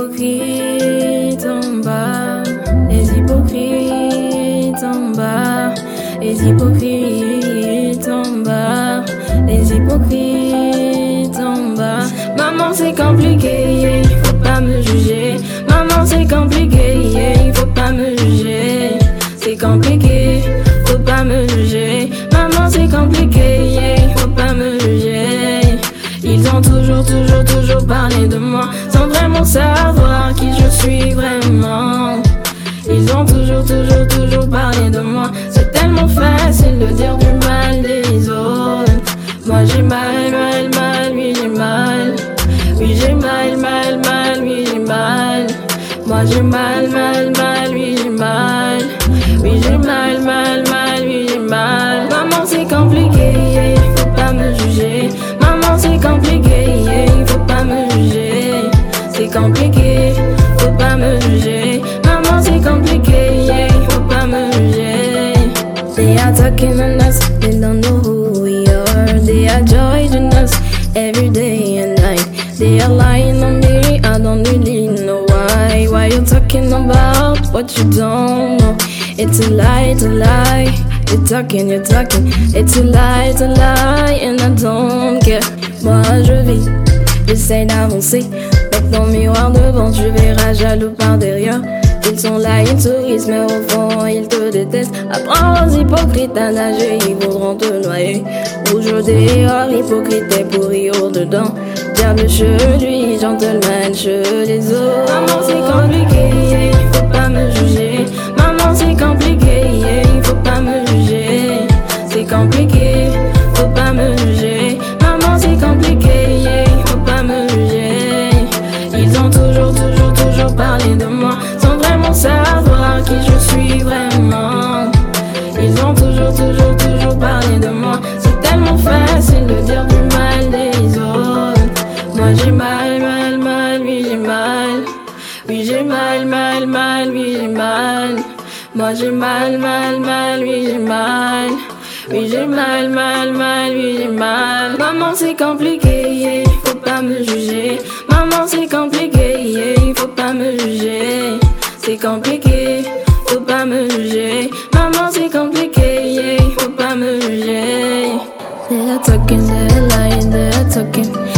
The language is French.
hypocrites en bas, les hypocrites en bas, les hypocrites en bas, les hypocrites en bas. Maman c'est compliqué, faut pas me juger. Maman c'est compliqué, faut pas me juger. C'est compliqué, faut pas me juger. Maman c'est compliqué, faut pas me juger. Ils ont toujours parlé de moi sans vraiment savoir qui je suis vraiment. Ils ont toujours parlé de moi. C'est tellement facile de dire du mal des autres. Moi j'ai mal, oui j'ai mal. Oui j'ai mal, oui j'ai mal. Moi j'ai mal, oui j'ai mal. Oui j'ai mal, oui j'ai mal. Maman c'est compliqué, faut pas me juger. Maman c'est compliqué, faut pas me juger. C'est compliqué, faut pas me juger. Maman c'est compliqué, faut pas me juger. They are talking on us, they don't know who we are. They are judging us every day and night. They are lying on me, I don't really know why. Why you talking about what you don't know? It's a lie, it's a lie. You're talking, it's a lie, and I don't care. Moi je vis, j'essaie d'avancer. Avec dans le miroir devant, tu verras jaloux par derrière. Ils sont là, ils sourient, mais au fond ils te détestent. Apprends aux hypocrites à nager, ils voudront te noyer. Rouge au dehors, hypocrite et pourri au dedans. Diable chez lui, gentleman chez les autres. Maman c'est compliqué, faut pas me juger. Maman c'est compliqué, faut pas me juger. C'est compliqué, faut pas me juger. Maman c'est compliqué, faut pas me juger. Ils ont toujours parlé de moi sans vraiment savoir qui je suis vraiment. Ils ont toujours parlé de moi. C'est tellement facile de dire du mal des autres. Moi j'ai mal, oui j'ai mal. Oui j'ai mal, oui j'ai mal. Moi j'ai mal, oui j'ai mal. Oui j'ai mal, oui j'ai mal. Maman c'est compliqué, faut pas me juger. Maman c'est compliqué, faut pas me juger. C'est compliqué, faut pas me juger. Maman c'est compliqué, faut pas me juger. They are talking, they are lying, they are talking.